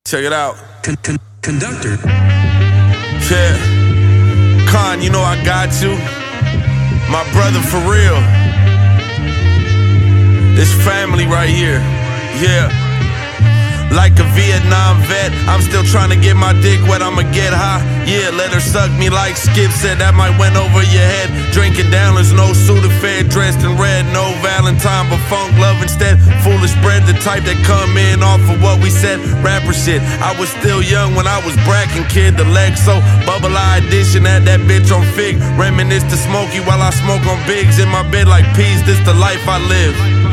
Check it out. Conductor. Yeah. Con, you know I got you. My brother for real. This family right here. Yeah. Like a Vietnam vet, I'm still trying to get my dick wet, I'ma get high. Yeah, let her suck me like Skip said, that might went over your head. Drinking down, there's no Sudafed, dressed in red, no Valentine, but funk love instead. Foolish bread, the type that come in off of what we said. Rapper shit, I was still young when I was bracking, kid. The Lexo, bubble eye edition, had that bitch on Fig. Reminisce to Smokey while I smoke on Bigs. In my bed like peas, this the life I live.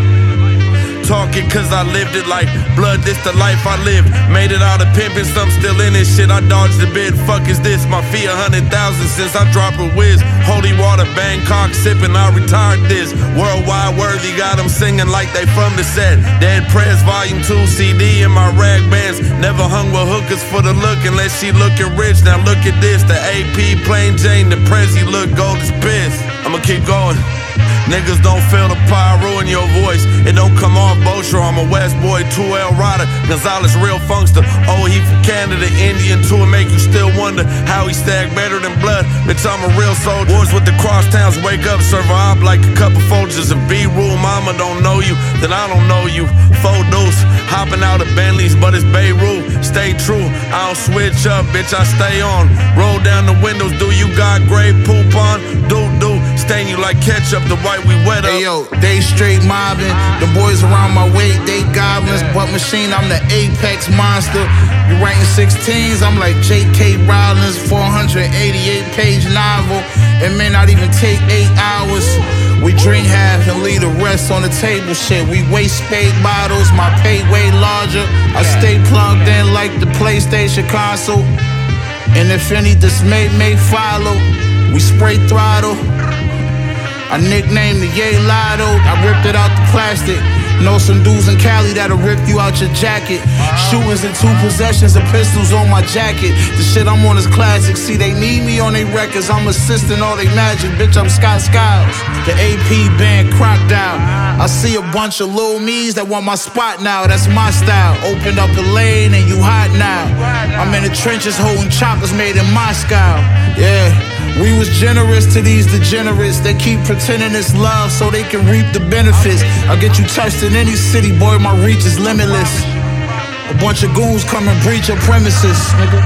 Talking cause I lived it like blood, this the life I live. Made it out of pimpin', some still in this shit. I dodged the bid, fuck is this? My fee 100,000 since I dropped a whiz. Holy water, Bangkok sippin', I retired this. Worldwide worthy, got them singing like they from the set. Dead Prez Volume 2 CD in my rag bands. Never hung with hookers for the look unless she looking rich. Now look at this, the AP plain Jane, the Prezi look gold as piss. I'ma keep going. Niggas don't feel the pyro in your voice. It don't come off Bosher. I'm a West boy, 2L rider. Gonzalez, real funkster. Oh, he from Canada, Indian too. It make you still wonder how he stack better than blood. Bitch, I'm a real soldier. Wars with the crosstowns. Wake up, serve a op like a couple Folgers. If B-Rule mama don't know you, then I don't know you. Four deuce, hopping out of Bentleys, but it's Beirut. Stay true, I don't switch up, bitch, I stay on. Roll down the windows, do you got gray poop on? Do, stain you like ketchup, the white we wet up. Hey yo, they straight mobbing. The boys around my way, they goblins. But machine, I'm the apex monster. You writing 16s, I'm like J.K. Rowling's 488-page novel. It may not even take 8 hours. We drink half and leave the rest on the table. Shit, we waste spade bottles. My pay way larger. I stay plugged in like the PlayStation console. And if any dismay may follow, we spray throttle. I nicknamed the Yay Lotto. I ripped it out the plastic. Know some dudes in Cali that'll rip you out your jacket. Shootings in 2 possessions of pistols on my jacket. The shit I'm on is classic. See, they need me on they records. I'm assisting all they magic. Bitch, I'm Scott Skiles. The AP band Crocodile. I see a bunch of little me's that want my spot now. That's my style. Opened up a lane and you hot now. I'm in the trenches holding choppers made in Moscow. Yeah. We was generous to these degenerates. They keep pretending it's love so they can reap the benefits. I'll get you touched in any city, boy, my reach is limitless. A bunch of goons come and breach your premises, nigga.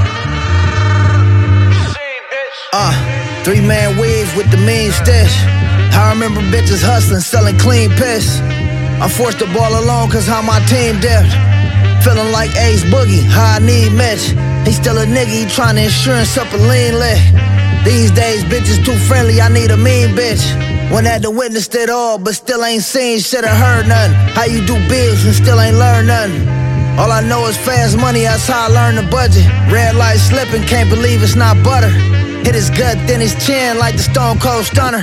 3-man waves with the mean stash. I remember bitches hustling, selling clean piss. I'm forced to ball alone cause how my team depth. Feeling like Ace Boogie, how I need Mitch. He still a nigga, he tryna insurance up a lean leg. These days, bitches too friendly, I need a mean bitch. One had to witness it all, but still ain't seen shit or heard nothing. How you do biz and still ain't learned nothing. All I know is fast money, that's how I learn the budget. Red light slipping, can't believe it's not butter. Hit his gut, then his chin like the Stone Cold Stunner.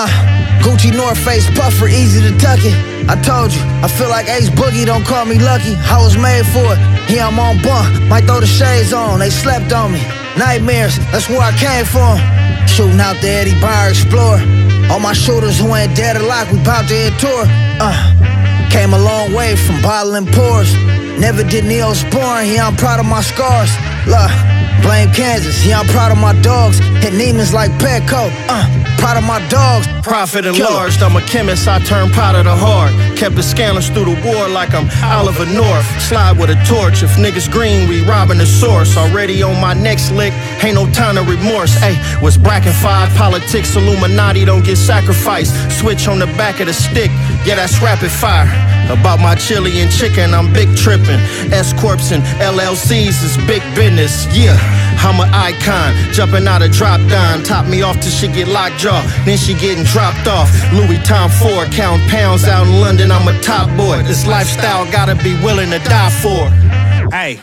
Gucci North Face puffer, easy to tuck it. I told you, I feel like Ace Boogie, don't call me lucky. I was made for it, yeah, I'm on bunk. Might throw the shades on, they slept on me. Nightmares, that's where I came from. Shooting out the Eddie Bauer Explorer. All my shooters who ain't dead or locked, we bout to hit tour. Came a long way from bottling pours. Never did Neosporin, yeah, I'm proud of my scars. Look, blame Kansas, yeah, I'm proud of my dogs. Hit Neiman's like Petco, proud of my dogs. Profit enlarged, I'm a chemist, I turn powder to hard. Kept the scanners through the war like I'm Oliver North. Slide with a torch, if niggas green, we robbing the source. Already on my next lick, ain't no time to remorse. Ayy, was Bracken 5, politics, Illuminati don't get sacrificed. Switch on the back of the stick, yeah, that's rapid fire. About my chili and chicken, I'm big trippin'. S-Corps and LLCs is big business, yeah. I'm an icon, jumping out of drop down. Top me off till she get lockjaw, then she getting dropped off. Louis Tom Ford, count pounds out in London, I'm a top boy. This lifestyle gotta be willing to die for. Hey,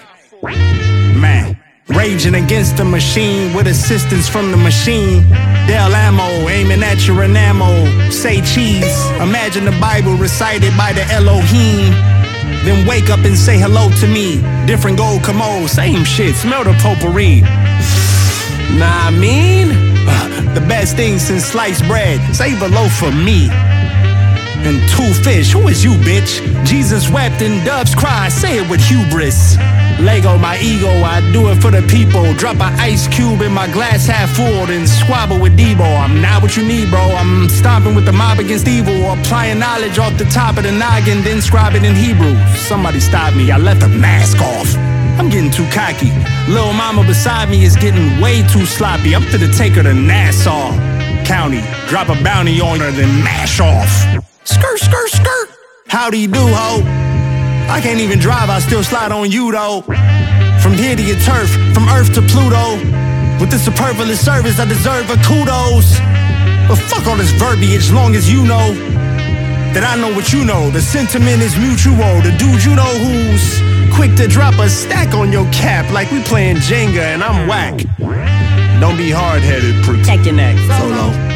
man. Raging against the machine with assistance from the machine. Del Ammo, aiming at your enamel. Say cheese, imagine the Bible recited by the Elohim. Then wake up and say hello to me. Different gold commode, same shit, smell the potpourri. Nah, I mean, the best thing since sliced bread. Save a loaf for me. and 2 fish. Who is you, bitch? Jesus wept and doves cry. Say it with hubris. Lego, my ego, I do it for the people. Drop an ice cube in my glass half full, then squabble with Debo. I'm not what you need, bro. I'm stomping with the mob against evil, applying knowledge off the top of the noggin, then scribe it in Hebrew. Somebody stop me, I left the mask off. I'm getting too cocky. Lil' mama beside me is getting way too sloppy. I'm finna take her to Nassau County, drop a bounty on her, then mash off. Skirt, skirt, skirt. Howdy do, ho. I can't even drive, I still slide on you, though. From here to your turf, from Earth to Pluto. With this superfluous service, I deserve a kudos. But fuck all this verbiage, long as you know that I know what you know. The sentiment is mutual. The dude you know who's quick to drop a stack on your cap like we playing Jenga and I'm whack. Don't be hard-headed, protect your neck. Solo.